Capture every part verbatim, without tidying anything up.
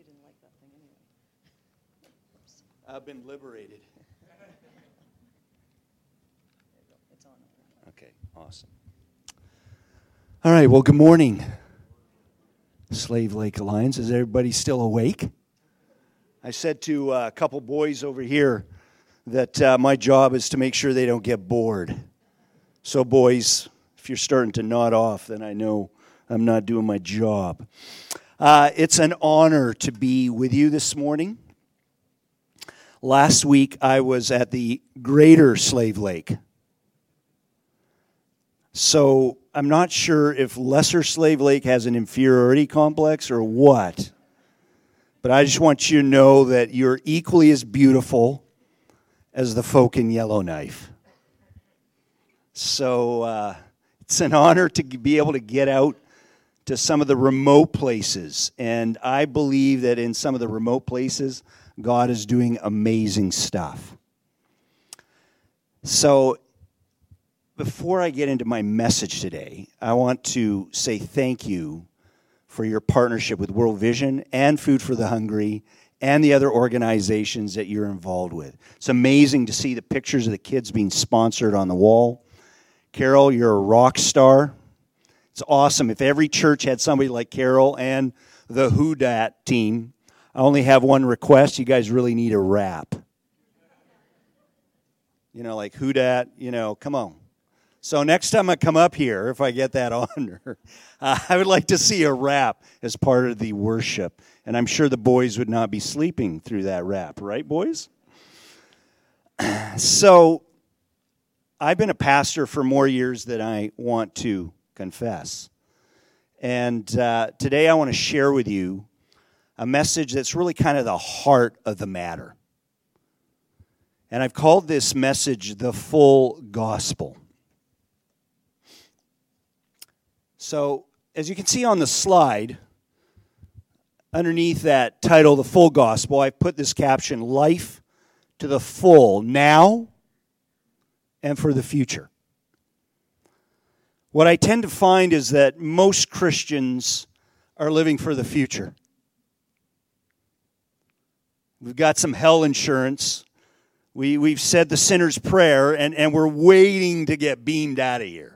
you didn't like that thing anyway. I've been liberated. There you go. It's on. Okay, awesome. All right, well, good morning, Slave Lake Alliance. Is everybody still awake? I said to uh, a couple boys over here that uh, my job is to make sure they don't get bored. So, boys, if you're starting to nod off, then I know I'm not doing my job. Uh, it's an honor to be with you this morning. Last week, I was at the Greater Slave Lake. So I'm not sure if Lesser Slave Lake has an inferiority complex or what. But I just want you to know that you're equally as beautiful as the folk in Yellowknife. So uh, it's an honor to be able to get out to some of the remote places. And I believe that in some of the remote places, God is doing amazing stuff. So before I get into my message today, I want to say thank you for your partnership with World Vision and Food for the Hungry and the other organizations that you're involved with. It's amazing to see the pictures of the kids being sponsored on the wall. Carol, you're a rock star. It's awesome. If every church had somebody like Carol and the Who Dat team, I only have one request. You guys really need a rap. You know, like Who Dat, you know, come on. So next time I come up here, if I get that honor, uh, I would like to see a rap as part of the worship. And I'm sure the boys would not be sleeping through that rap, right, boys? So I've been a pastor for more years than I want to confess. And uh, today I want to share with you a message that's really kind of the heart of the matter. And I've called this message the full gospel. So, as you can see on the slide, underneath that title, The Full Gospel, I've put this caption, Life to the Full, Now and for the Future. What I tend to find is that most Christians are living for the future. We've got some hell insurance. We, we've said the sinner's prayer, and, and we're waiting to get beamed out of here.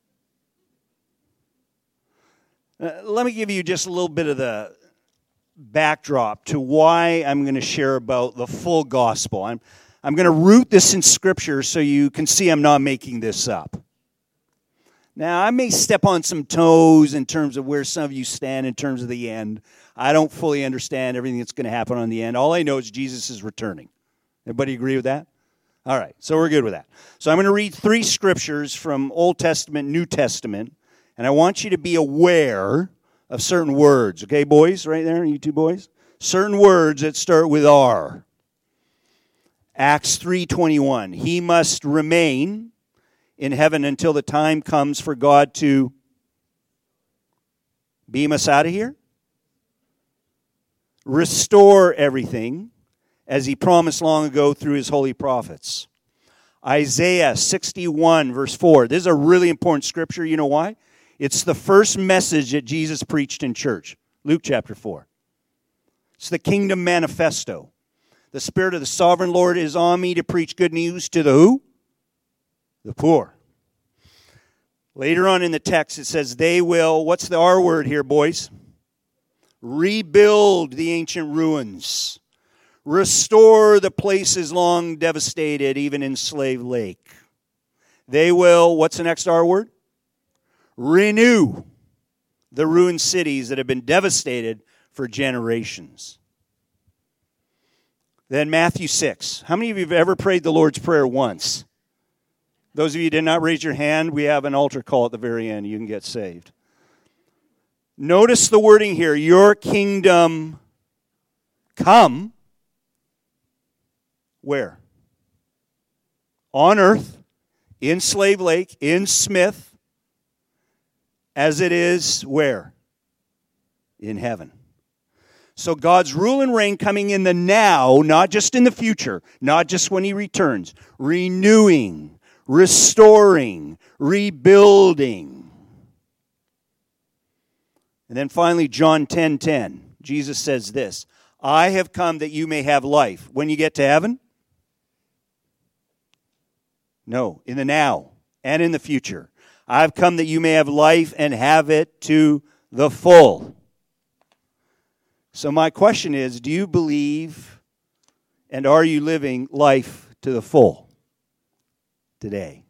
Uh, let me give you just a little bit of the backdrop to why I'm going to share about the full gospel. I'm, I'm going to root this in Scripture so you can see I'm not making this up. Now, I may step on some toes in terms of where some of you stand in terms of the end. I don't fully understand everything that's going to happen on the end. All I know is Jesus is returning. Everybody agree with that? All right, so we're good with that. So I'm going to read three scriptures from Old Testament, New Testament, and I want you to be aware of certain words. Okay, boys, right there, you two boys? Certain words that start with R. Acts three twenty-one. He must remain in heaven until the time comes for God to beam us out of here. Restore everything as he promised long ago through his holy prophets. Isaiah sixty-one, verse four. This is a really important scripture. You know why? It's the first message that Jesus preached in church. Luke chapter four. It's the kingdom manifesto. The Spirit of the sovereign Lord is on me to preach good news to the who? The poor. Later on in the text it says they will, what's the R word here, boys? Rebuild the ancient ruins. Restore the places long devastated, even in Slave Lake. They will, what's the next R word? Renew the ruined cities that have been devastated for generations. Then Matthew six. How many of you have ever prayed the Lord's Prayer once? Those of you who did not raise your hand, we have an altar call at the very end. You can get saved. Notice the wording here. Your kingdom come. Where? On earth, in Slave Lake, in Smith, as it is where? In heaven. So God's rule and reign coming in the now, not just in the future, not just when he returns. Renewing, restoring, rebuilding. And then finally, John ten ten. Jesus says this, I have come that you may have life. When you get to heaven? No, in the now and in the future. I've come that you may have life and have it to the full. So my question is, do you believe and are you living life to the full today?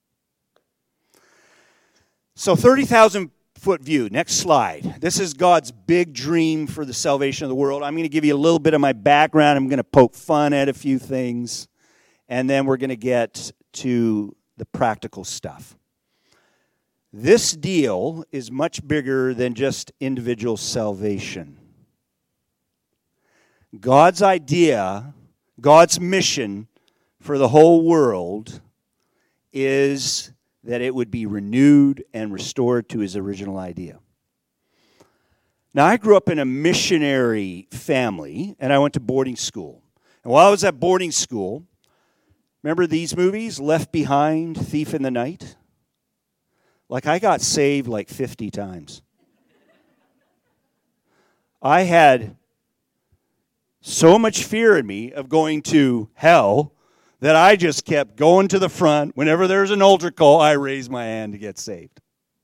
So thirty thousand foot view. Next slide. This is God's big dream for the salvation of the world. I'm going to give you a little bit of my background. I'm going to poke fun at a few things. And then we're going to get to the practical stuff. This deal is much bigger than just individual salvation. God's idea, God's mission for the whole world is that it would be renewed and restored to his original idea. Now, I grew up in a missionary family, and I went to boarding school. And while I was at boarding school, remember these movies, Left Behind, Thief in the Night? Like, I got saved like fifty times. I had so much fear in me of going to hell that I just kept going to the front. Whenever there's an altar call, I raise my hand to get saved.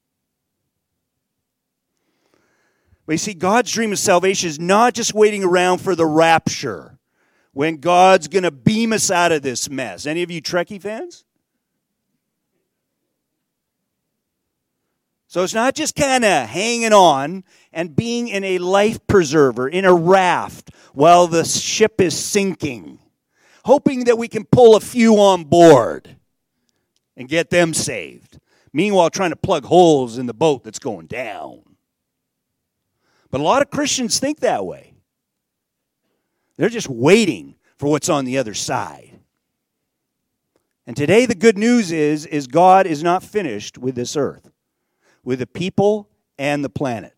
But you see, God's dream of salvation is not just waiting around for the rapture, when God's going to beam us out of this mess. Any of you Trekkie fans? So it's not just kind of hanging on and being in a life preserver, in a raft, while the ship is sinking, hoping that we can pull a few on board and get them saved. Meanwhile, trying to plug holes in the boat that's going down. But a lot of Christians think that way. They're just waiting for what's on the other side. And today the good news is, is God is not finished with this earth, with the people and the planet.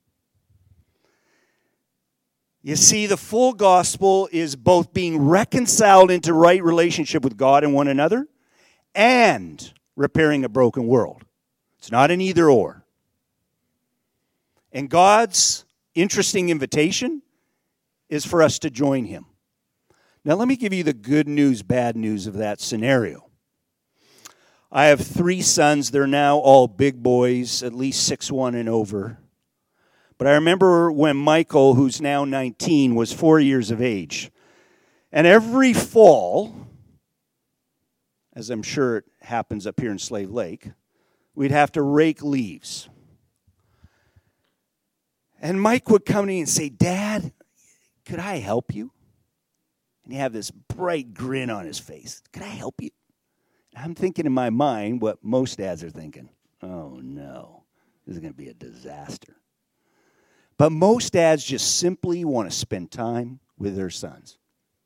You see, the full gospel is both being reconciled into right relationship with God and one another and repairing a broken world. It's not an either or. And God's interesting invitation is for us to join him. Now, let me give you the good news, bad news of that scenario. I have three sons. They're now all big boys, at least six one and over. But I remember when Michael, who's now nineteen, was four years of age. And every fall, as I'm sure it happens up here in Slave Lake, we'd have to rake leaves. And Mike would come to me and say, Dad, could I help you? And he had this bright grin on his face. Could I help you? I'm thinking in my mind what most dads are thinking. Oh, no. This is going to be a disaster. But most dads just simply want to spend time with their sons.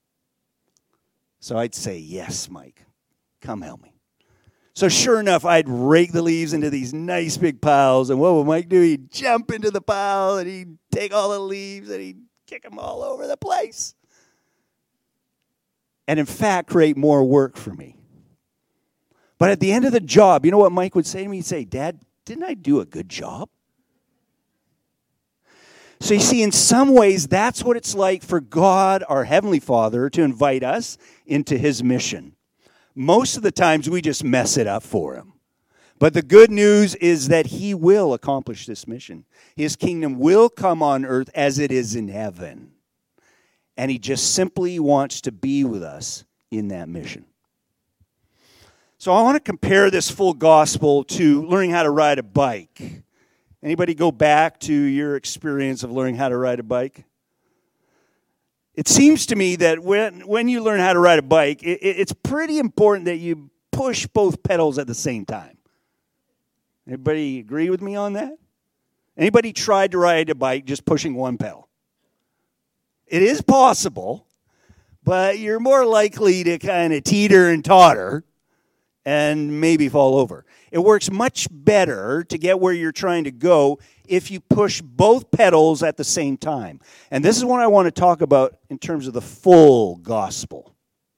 So I'd say, yes, Mike, come help me. So sure enough, I'd rake the leaves into these nice big piles. And what would Mike do? He'd jump into the pile and he'd take all the leaves and he'd kick them all over the place. And in fact, create more work for me. But at the end of the job, you know what Mike would say to me? He'd say, Dad, didn't I do a good job? So you see, in some ways, that's what it's like for God, our Heavenly Father, to invite us into his mission. Most of the times, we just mess it up for him. But the good news is that he will accomplish this mission. His kingdom will come on earth as it is in heaven. And he just simply wants to be with us in that mission. So I want to compare this full gospel to learning how to ride a bike. Anybody go back to your experience of learning how to ride a bike? It seems to me that when, when you learn how to ride a bike, it, it's pretty important that you push both pedals at the same time. Anybody agree with me on that? Anybody tried to ride a bike just pushing one pedal? It is possible, but you're more likely to kind of teeter and totter and maybe fall over. It works much better to get where you're trying to go if you push both pedals at the same time. And this is what I want to talk about in terms of the full gospel.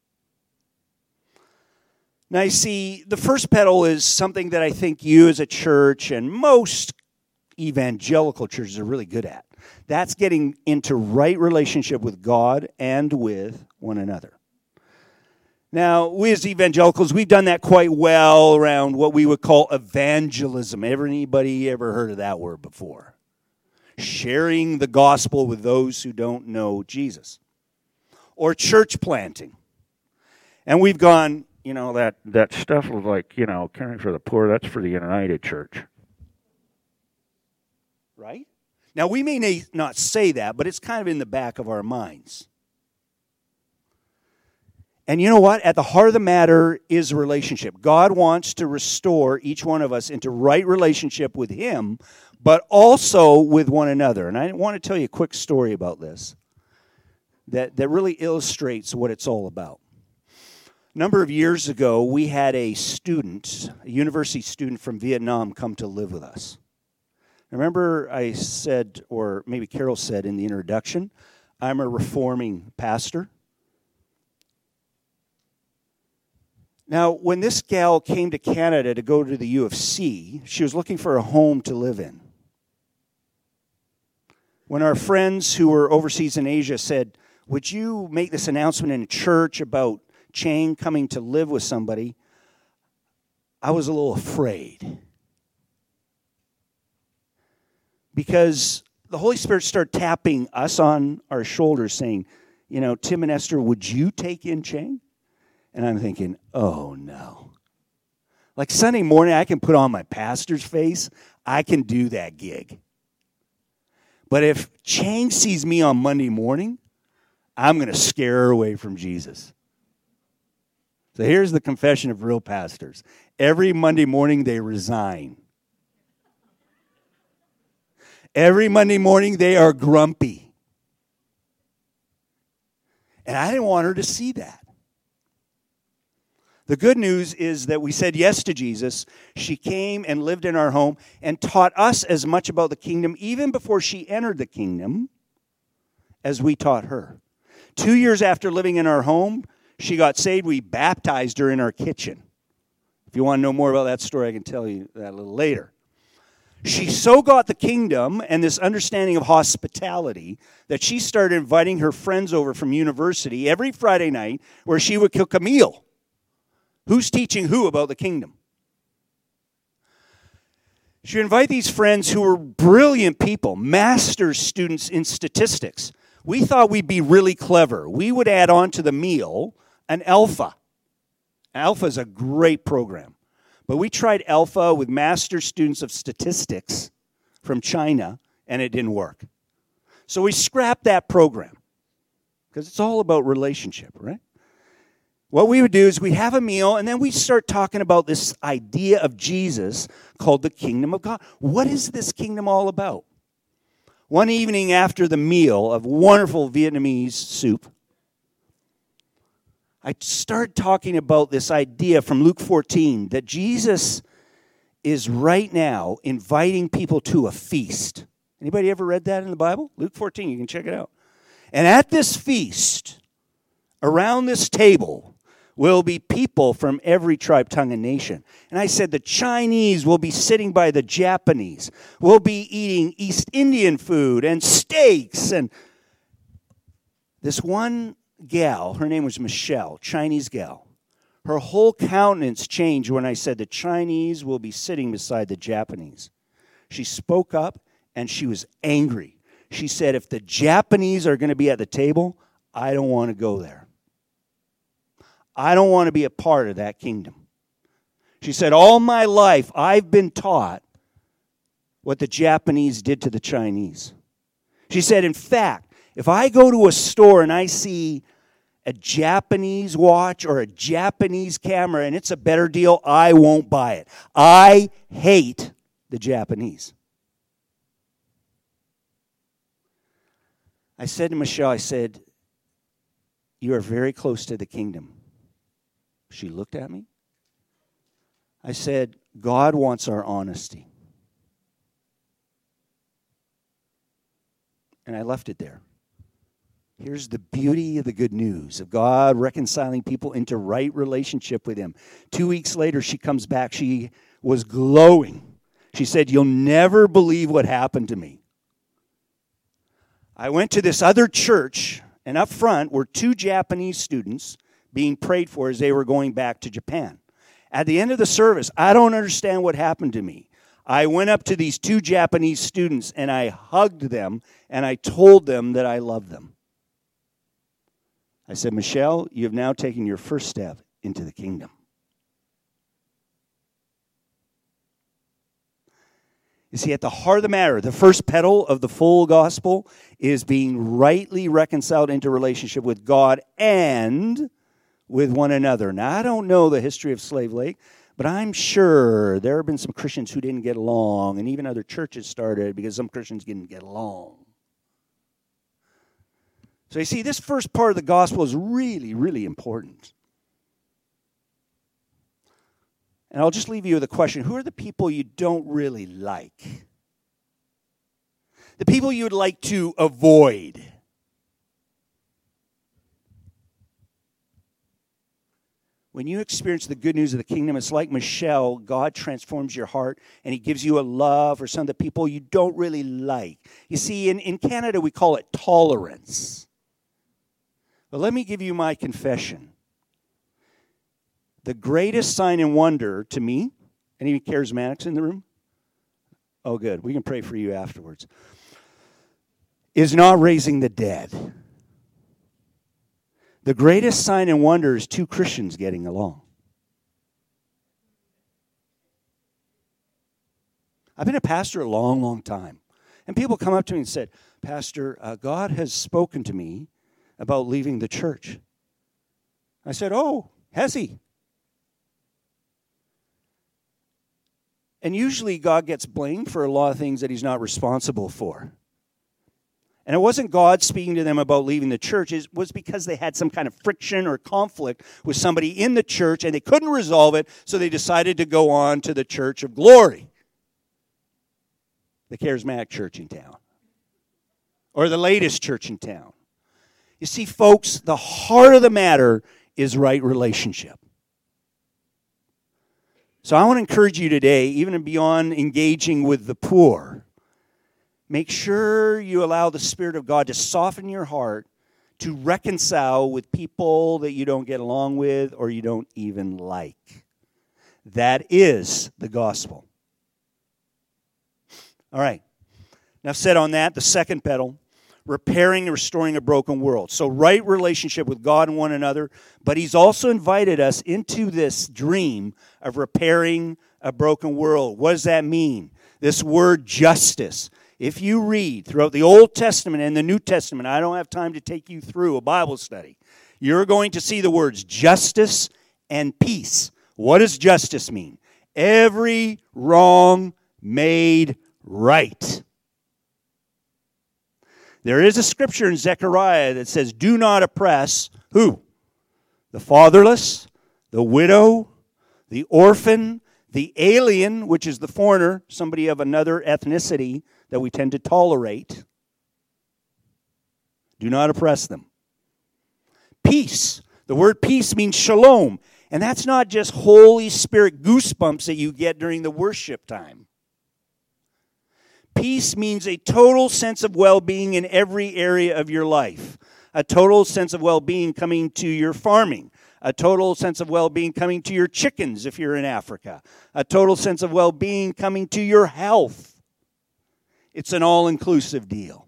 Now, you see, the first pedal is something that I think you as a church and most evangelical churches are really good at. That's getting into right relationship with God and with one another. Now, we as evangelicals, we've done that quite well around what we would call evangelism. Ever anybody ever heard of that word before? Sharing the gospel with those who don't know Jesus. Or church planting. And we've gone, you know, that, that stuff of like, you know, caring for the poor, that's for the United Church. Right? Now, we may not say that, but it's kind of in the back of our minds. And you know what? At the heart of the matter is a relationship. God wants to restore each one of us into right relationship with Him, but also with one another. And I want to tell you a quick story about this that, that really illustrates what it's all about. A number of years ago, we had a student, a university student from Vietnam, come to live with us. Remember I said, or maybe Carol said in the introduction, I'm a reforming pastor. Now, when this gal came to Canada to go to the U of C, she was looking for a home to live in. When our friends who were overseas in Asia said, would you make this announcement in a church about Chang coming to live with somebody, I was a little afraid. Because the Holy Spirit started tapping us on our shoulders saying, you know, Tim and Esther, would you take in Chang? And I'm thinking, oh, no. Like Sunday morning, I can put on my pastor's face. I can do that gig. But if Chang sees me on Monday morning, I'm going to scare her away from Jesus. So here's the confession of real pastors. Every Monday morning, they resign. Every Monday morning, they are grumpy. And I didn't want her to see that. The good news is that we said yes to Jesus. She came and lived in our home and taught us as much about the kingdom, even before she entered the kingdom, as we taught her. Two years after living in our home, she got saved. We baptized her in our kitchen. If you want to know more about that story, I can tell you that a little later. She so got the kingdom and this understanding of hospitality that she started inviting her friends over from university every Friday night where she would cook a meal. Who's teaching who about the kingdom? She would invite these friends who were brilliant people, master's students in statistics. We thought we'd be really clever. We would add on to the meal an Alpha. Alpha is a great program. But we tried Alpha with master's students of statistics from China, and it didn't work. So we scrapped that program because it's all about relationship, right? What we would do is we'd have a meal, and then we'd start talking about this idea of Jesus called the kingdom of God. What is this kingdom all about? One evening after the meal of wonderful Vietnamese soup, I started talking about this idea from Luke fourteen that Jesus is right now inviting people to a feast. Anybody ever read that in the Bible? Luke fourteen, you can check it out. And at this feast, around this table, will be people from every tribe, tongue, and nation. And I said the Chinese will be sitting by the Japanese. We'll be eating East Indian food and steaks. And this one gal, her name was Michelle, Chinese gal. Her whole countenance changed when I said the Chinese will be sitting beside the Japanese. She spoke up and she was angry. She said, if the Japanese are going to be at the table, I don't want to go there. I don't want to be a part of that kingdom. She said, all my life I've been taught what the Japanese did to the Chinese. She said, in fact, if I go to a store and I see a Japanese watch or a Japanese camera and it's a better deal, I won't buy it. I hate the Japanese. I said to Michelle, I said, you are very close to the kingdom. She looked at me. I said, God wants our honesty. And I left it there. Here's the beauty of the good news of God reconciling people into right relationship with Him. Two weeks later, she comes back. She was glowing. She said, you'll never believe what happened to me. I went to this other church, and up front were two Japanese students being prayed for as they were going back to Japan. At the end of the service, I don't understand what happened to me. I went up to these two Japanese students and I hugged them and I told them that I loved them. I said, Michelle, you have now taken your first step into the kingdom. You see, at the heart of the matter, the first petal of the full gospel is being rightly reconciled into relationship with God and with one another. Now, I don't know the history of Slave Lake, but I'm sure there have been some Christians who didn't get along, and even other churches started because some Christians didn't get along. So you see, this first part of the gospel is really, really important. And I'll just leave you with a question. Who are the people you don't really like? The people you would like to avoid? When you experience the good news of the kingdom, it's like Michelle. God transforms your heart, and he gives you a love for some of the people you don't really like. You see, in, in Canada, we call it tolerance. But let me give you my confession. The greatest sign and wonder to me, any charismatics in the room? Oh, good. We can pray for you afterwards. Is not raising the dead. The greatest sign and wonder is two Christians getting along. I've been a pastor a long, long time. And people come up to me and said, Pastor, uh, God has spoken to me about leaving the church. I said, oh, has he? And usually God gets blamed for a lot of things that he's not responsible for. And it wasn't God speaking to them about leaving the church. It was because they had some kind of friction or conflict with somebody in the church and they couldn't resolve it, so they decided to go on to the Church of Glory, the charismatic church in town, or the latest church in town. You see, folks, the heart of the matter is right relationship. So I want to encourage you today, even beyond engaging with the poor, make sure you allow the Spirit of God to soften your heart to reconcile with people that you don't get along with or you don't even like. That is the gospel. All right. Now, said on that, the second pedal, repairing and restoring a broken world. So right relationship with God and one another, but he's also invited us into this dream of repairing a broken world. What does that mean? This word justice. If you read throughout the Old Testament and the New Testament, I don't have time to take you through a Bible study, you're going to see the words justice and peace. What does justice mean? Every wrong made right. There is a scripture in Zechariah that says, do not oppress, who? The fatherless, the widow, the orphan, the alien, which is the foreigner, somebody of another ethnicity that we tend to tolerate. Do not oppress them. Peace. The word peace means shalom. And that's not just Holy Spirit goosebumps that you get during the worship time. Peace means a total sense of well-being in every area of your life. A total sense of well-being coming to your farming. A total sense of well-being coming to your chickens if you're in Africa. A total sense of well-being coming to your health. It's an all-inclusive deal.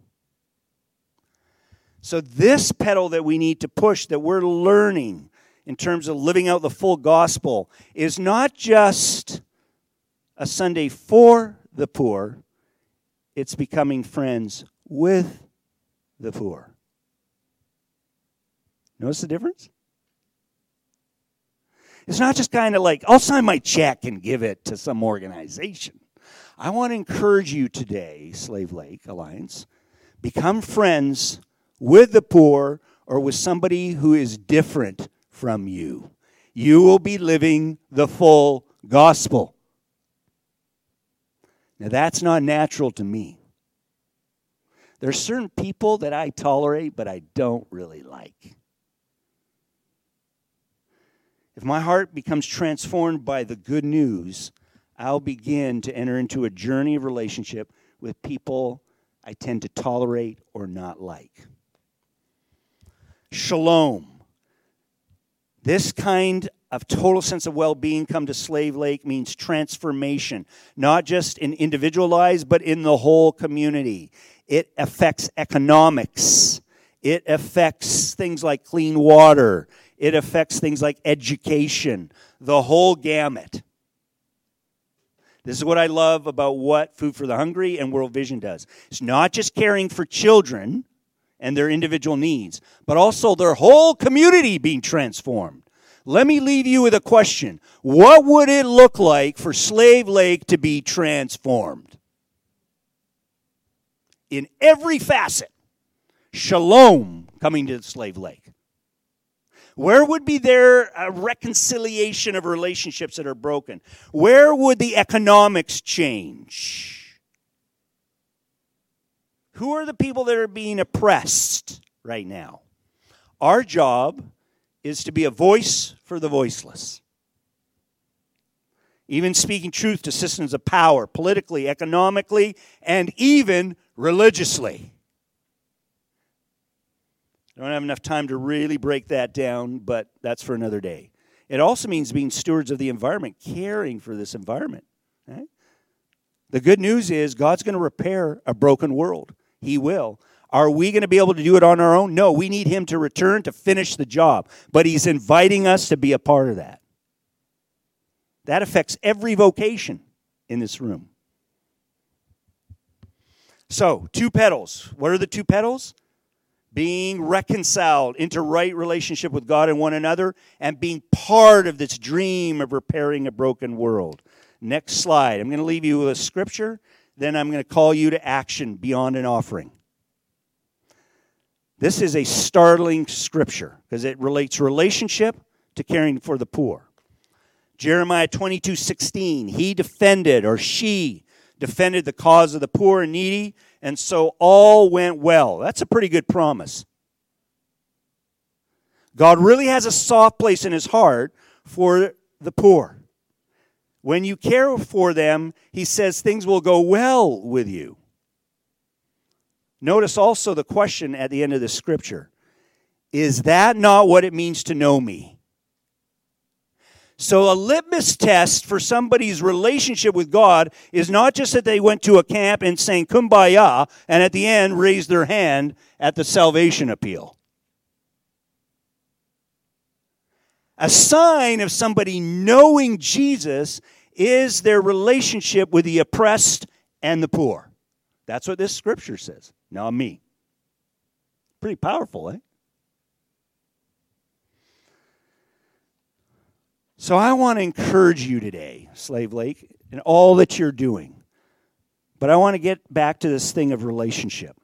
So this pedal that we need to push, that we're learning in terms of living out the full gospel, is not just a Sunday for the poor, it's becoming friends with the poor. Notice the difference? It's not just kind of like, I'll sign my check and give it to some organization. I want to encourage you today, Slave Lake Alliance, become friends with the poor or with somebody who is different from you. You will be living the full gospel. Now, that's not natural to me. There are certain people that I tolerate, but I don't really like. If my heart becomes transformed by the good news, I'll begin to enter into a journey of relationship with people I tend to tolerate or not like. Shalom. This kind of total sense of well-being come to Slave Lake means transformation, not just in individual lives, but in the whole community. It affects economics. It affects things like clean water. It affects things like education, the whole gamut. This is what I love about what Food for the Hungry and World Vision does. It's not just caring for children and their individual needs, but also their whole community being transformed. Let me leave you with a question. What would it look like for Slave Lake to be transformed? In every facet, shalom coming to Slave Lake. Where would be there a reconciliation of relationships that are broken? Where would the economics change? Who are the people that are being oppressed right now? Our job is to be a voice for the voiceless. Even speaking truth to systems of power, politically, economically, and even religiously. I don't have enough time to really break that down, but that's for another day. It also means being stewards of the environment, caring for this environment. Right? The good news is God's going to repair a broken world. He will. Are we going to be able to do it on our own? No, we need Him to return to finish the job. But He's inviting us to be a part of that. That affects every vocation in this room. So, two petals. What are the two petals? Being reconciled into right relationship with God and one another, and being part of this dream of repairing a broken world. Next slide. I'm going to leave you with a scripture, then I'm going to call you to action beyond an offering. This is a startling scripture because it relates relationship to caring for the poor. Jeremiah twenty-two sixteen, he defended, or she defended the cause of the poor and needy, and so all went well. That's a pretty good promise. God really has a soft place in His heart for the poor. When you care for them, He says things will go well with you. Notice also the question at the end of the scripture. Is that not what it means to know me? So a litmus test for somebody's relationship with God is not just that they went to a camp and sang Kumbaya and at the end raised their hand at the salvation appeal. A sign of somebody knowing Jesus is their relationship with the oppressed and the poor. That's what this scripture says. Not me. Pretty powerful, eh? So I want to encourage you today, Slave Lake, in all that you're doing. But I want to get back to this thing of relationship.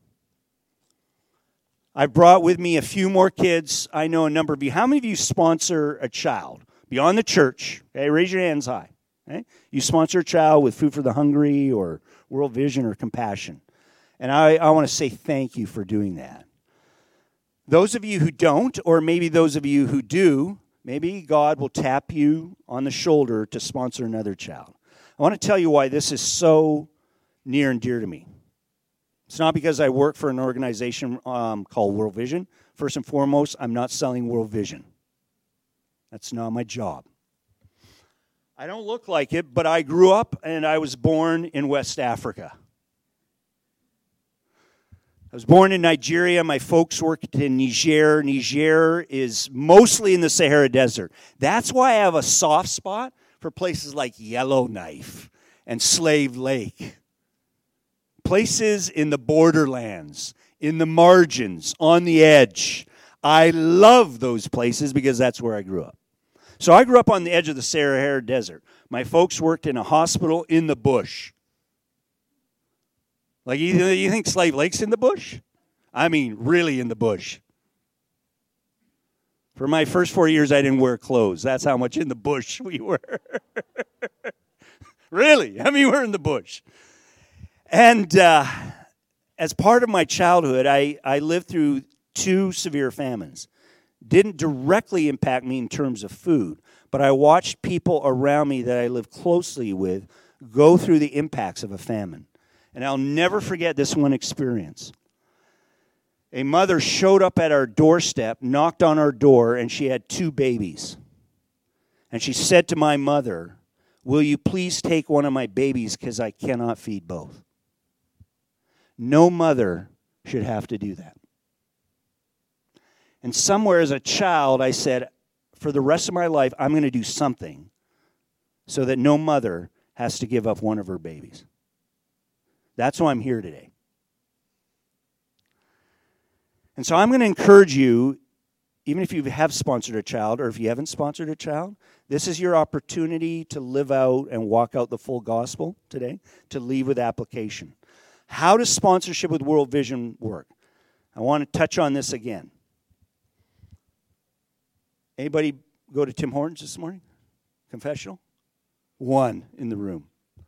I brought with me a few more kids. I know a number of you. How many of you sponsor a child beyond the church? Okay, raise your hands high. Okay? You sponsor a child with Food for the Hungry or World Vision or Compassion. And I, I want to say thank you for doing that. Those of you who don't, or maybe those of you who do, maybe God will tap you on the shoulder to sponsor another child. I want to tell you why this is so near and dear to me. It's not because I work for an organization um, called World Vision. First and foremost, I'm not selling World Vision. That's not my job. I don't look like it, but I grew up and I was born in West Africa. I was born in Nigeria. My folks worked in Niger. Niger is mostly in the Sahara Desert. That's why I have a soft spot for places like Yellowknife and Slave Lake. Places in the borderlands, in the margins, on the edge. I love those places because that's where I grew up. So I grew up on the edge of the Sahara Desert. My folks worked in a hospital in the bush. Like, you, you think Slave Lake's in the bush? I mean, really in the bush. For my first four years, I didn't wear clothes. That's how much in the bush we were. Really? I mean, we're in the bush. And uh, as part of my childhood, I, I lived through two severe famines. Didn't directly impact me in terms of food, but I watched people around me that I lived closely with go through the impacts of a famine. And I'll never forget this one experience. A mother showed up at our doorstep, knocked on our door, and she had two babies. And she said to my mother, "Will you please take one of my babies because I cannot feed both?" No mother should have to do that. And somewhere as a child, I said, for the rest of my life, I'm going to do something so that no mother has to give up one of her babies. That's why I'm here today. And so I'm going to encourage you, even if you have sponsored a child or if you haven't sponsored a child, this is your opportunity to live out and walk out the full gospel today, to leave with application. How does sponsorship with World Vision work? I want to touch on this again. Anybody go to Tim Hortons this morning? Confessional? One in the room.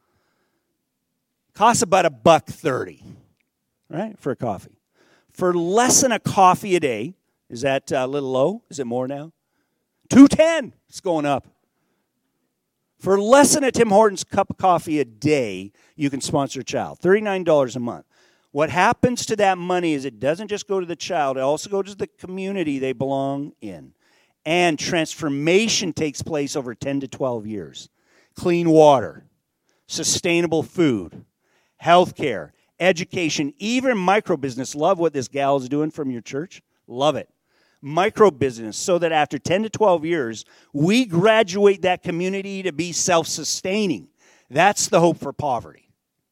Costs about a buck thirty, right, for a coffee. For less than a coffee a day, is that a little low? Is it more now? two ten. It's going up. For less than a Tim Hortons cup of coffee a day, you can sponsor a child. thirty-nine dollars a month. What happens to that money is it doesn't just go to the child, it also goes to the community they belong in. And transformation takes place over ten to twelve years. Clean water, sustainable food, health care, education, even micro-business. Love what this gal is doing from your church. Love it. Micro-business, so that after ten to twelve years, we graduate that community to be self-sustaining. That's the hope for poverty.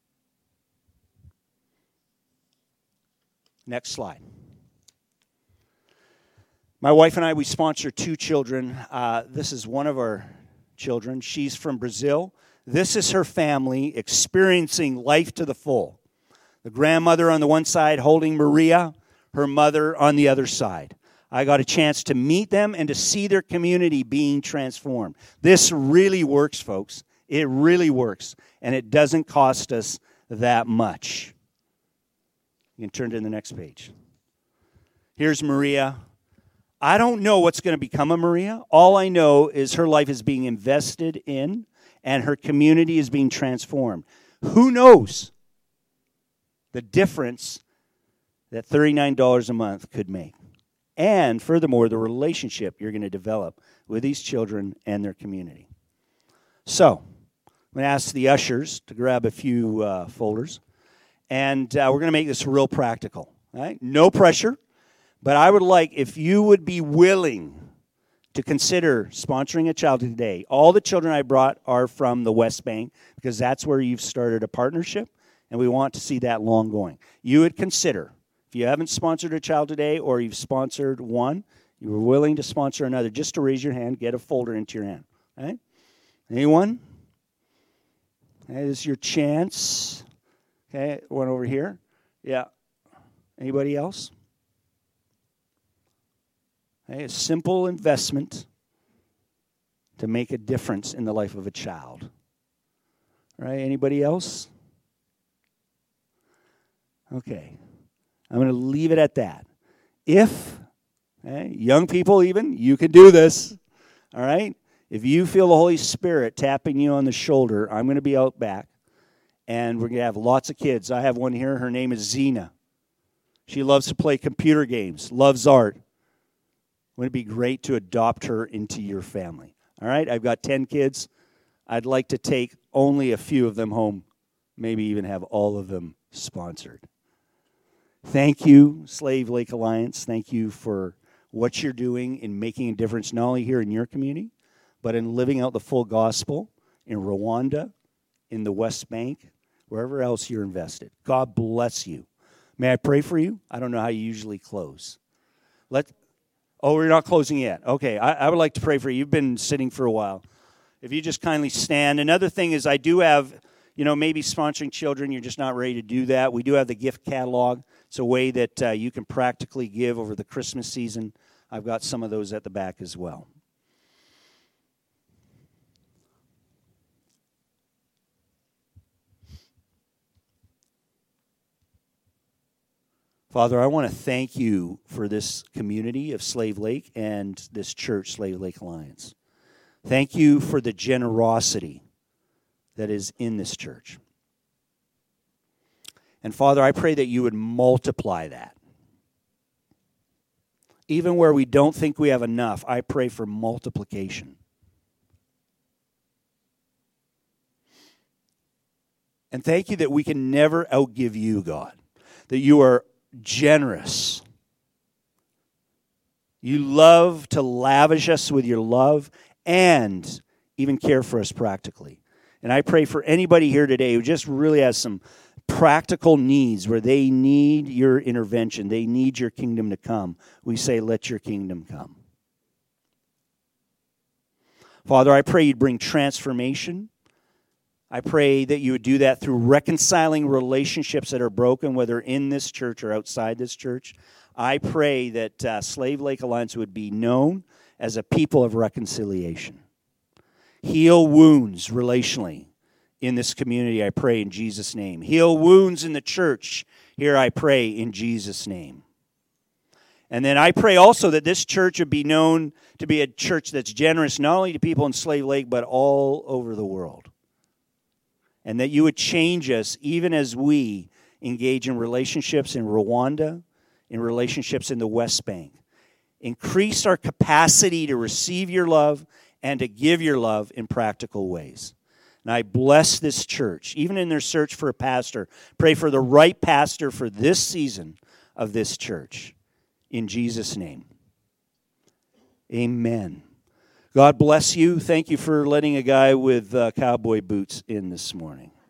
Next slide. My wife and I, we sponsor two children. Uh, this is one of our children. She's from Brazil. This is her family experiencing life to the full. The grandmother on the one side holding Maria, her mother on the other side. I got a chance to meet them and to see their community being transformed. This really works, folks. It really works. And it doesn't cost us that much. You can turn to the next page. Here's Maria. I don't know what's going to become of Maria. All I know is her life is being invested in and her community is being transformed. Who knows the difference that thirty-nine dollars a month could make? And furthermore, the relationship you're going to develop with these children and their community. So, I'm going to ask the ushers to grab a few uh, folders. And uh, we're going to make this real practical. Right? No pressure. But I would like, if you would be willing to consider sponsoring a child today. All the children I brought are from the West Bank because that's where you've started a partnership, and we want to see that long going. You would consider, if you haven't sponsored a child today or you've sponsored one, you were willing to sponsor another, just to raise your hand, get a folder into your hand. Right? Anyone? Okay, this is your chance. Okay, one over here. Yeah. Anybody else? Okay, a simple investment to make a difference in the life of a child. All right, anybody else? Okay, I'm going to leave it at that. If, okay, young people even, you can do this. All right? If you feel the Holy Spirit tapping you on the shoulder, I'm going to be out back, and we're going to have lots of kids. I have one here. Her name is Zena. She loves to play computer games, loves art. Wouldn't it be great to adopt her into your family? All right, I've got ten kids. I'd like to take only a few of them home, maybe even have all of them sponsored. Thank you, Slave Lake Alliance. Thank you for what you're doing in making a difference, not only here in your community, but in living out the full gospel in Rwanda, in the West Bank, wherever else you're invested. God bless you. May I pray for you? I don't know how you usually close. Let. Oh, we're not closing yet. Okay, I, I would like to pray for you. You've been sitting for a while. If you just kindly stand. Another thing is I do have, you know, maybe sponsoring children, you're just not ready to do that. We do have the gift catalog. It's a way that uh, you can practically give over the Christmas season. I've got some of those at the back as well. Father, I want to thank you for this community of Slave Lake and this church, Slave Lake Alliance. Thank you for the generosity that is in this church. And Father, I pray that you would multiply that. Even where we don't think we have enough, I pray for multiplication. And thank you that we can never outgive you, God. That you are generous. You love to lavish us with your love and even care for us practically. And I pray for anybody here today who just really has some practical needs where they need your intervention. They need your kingdom to come. We say, let your kingdom come. Father, I pray you'd bring transformation. I pray that you would do that through reconciling relationships that are broken, whether in this church or outside this church. I pray that uh, Slave Lake Alliance would be known as a people of reconciliation. Heal wounds relationally in this community, I pray in Jesus' name. Heal wounds in the church, here I pray in Jesus' name. And then I pray also that this church would be known to be a church that's generous not only to people in Slave Lake, but all over the world. And that you would change us even as we engage in relationships in Rwanda, in relationships in the West Bank. Increase our capacity to receive your love and to give your love in practical ways. And I bless this church, even in their search for a pastor. Pray for the right pastor for this season of this church. In Jesus' name. Amen. God bless you. Thank you for letting a guy with uh, cowboy boots in this morning.